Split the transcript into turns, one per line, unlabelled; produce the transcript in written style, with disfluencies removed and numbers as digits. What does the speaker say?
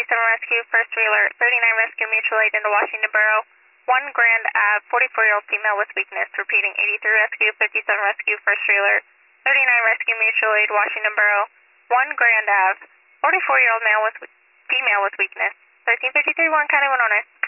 Rescue, First Alert, 39 Rescue Mutual Aid into Washington Borough, 1 Grand Ave, 44-year-old female with weakness. Repeating, 83 Rescue, 57 Rescue, First Alert, 39 Rescue Mutual Aid, Washington Borough, 1 Grand Ave, 44-year-old female with weakness. 1353, Warren County, 109.